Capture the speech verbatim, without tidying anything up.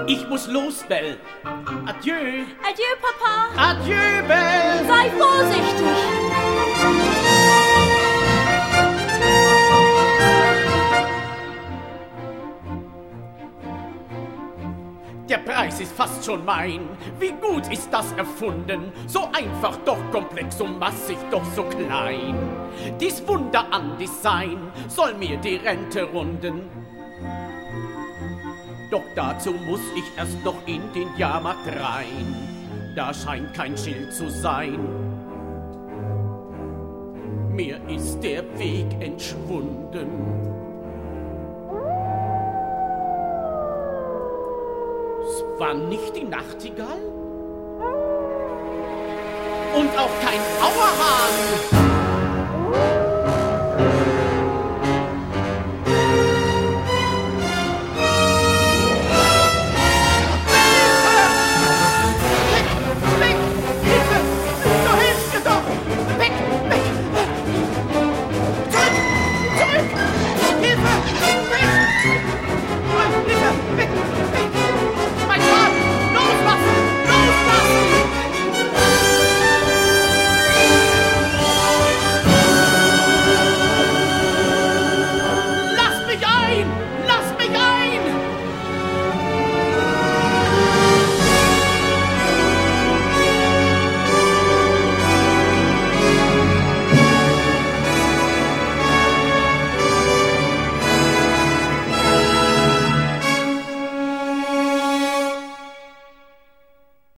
Ich muss los, Belle. Adieu. Adieu, Papa. Adieu, Belle. Sei vorsichtig. Der Preis ist fast schon mein. Wie gut ist das erfunden? So einfach, doch komplex, so massig, doch so klein. Dies Wunder an Design soll mir die Rente runden. Doch dazu muss ich erst noch in den Jahrmarkt rein. Da scheint kein Schild zu sein. Mir ist der Weg entschwunden. Es war nicht die Nachtigall und auch kein Auerhahn.